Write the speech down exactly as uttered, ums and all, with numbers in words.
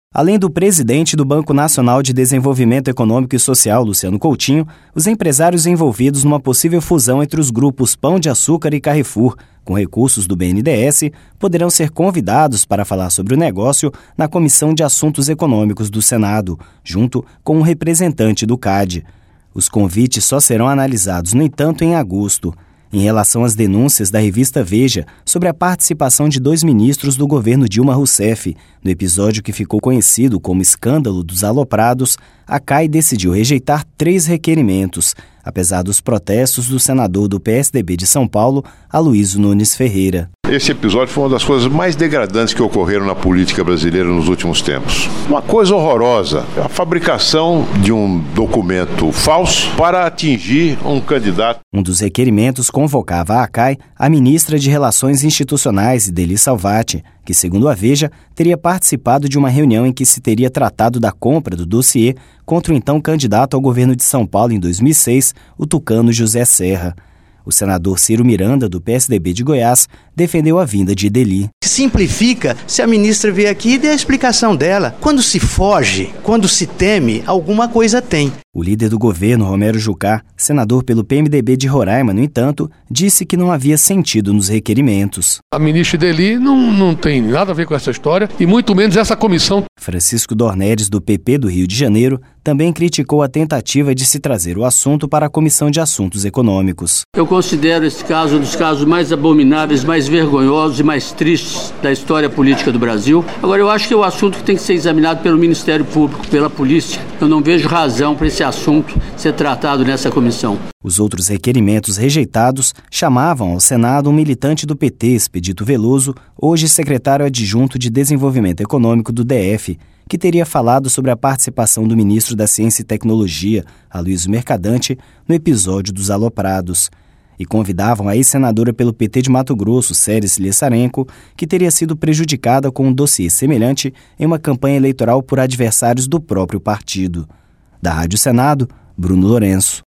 Além do presidente do Banco Nacional de Desenvolvimento Econômico e Social, Luciano Coutinho, os empresários envolvidos numa possível fusão entre os grupos Pão de Açúcar e Carrefour, com recursos do B N D E S, poderão ser convidados para falar sobre o negócio na Comissão de Assuntos Econômicos do Senado, junto com um representante do C A D. Os convites só serão analisados, no entanto, em agosto. Em relação às denúncias da revista Veja sobre a participação de dois ministros do governo Dilma Rousseff no episódio que ficou conhecido como escândalo dos aloprados, a C A I decidiu rejeitar três requerimentos, apesar dos protestos do senador do P S D B de São Paulo, Aloysio Nunes Ferreira. Esse episódio foi uma das coisas mais degradantes que ocorreram na política brasileira nos últimos tempos. Uma coisa horrorosa, a fabricação de um documento falso para atingir um candidato. Um dos requerimentos convocava à C A I a ministra de Relações Institucionais, Idely Salvati, que, segundo a Veja, teria participado de uma reunião em que se teria tratado da compra do dossiê contra o então candidato ao governo de São Paulo em dois mil e seis, o tucano José Serra. O senador Ciro Miranda, do P S D B de Goiás, defendeu a vinda de Idely. Simplifica se a ministra vier aqui e der a explicação dela. Quando se foge, quando se teme, alguma coisa tem. O líder do governo, Romero Jucá, senador pelo P M D B de Roraima, no entanto, disse que não havia sentido nos requerimentos. A ministra Idely não, não tem nada a ver com essa história e muito menos essa comissão. Francisco Dornelles, do P P do Rio de Janeiro, também criticou a tentativa de se trazer o assunto para a Comissão de Assuntos Econômicos. Eu considero esse caso um dos casos mais abomináveis, mais vergonhosos e mais tristes da história política do Brasil. Agora, eu acho que é o assunto que tem que ser examinado pelo Ministério Público, pela polícia. Eu não vejo razão para esse assunto ser tratado nessa comissão. Os outros requerimentos rejeitados chamavam ao Senado um militante do P T, Expedito Veloso, hoje secretário adjunto de Desenvolvimento Econômico do D F, que teria falado sobre a participação do ministro da Ciência e Tecnologia, Aloysio Mercadante, no episódio dos aloprados. E convidavam a ex-senadora pelo P T de Mato Grosso, Séries Lissarenko, que teria sido prejudicada com um dossiê semelhante em uma campanha eleitoral por adversários do próprio partido. Da Rádio Senado, Bruno Lourenço.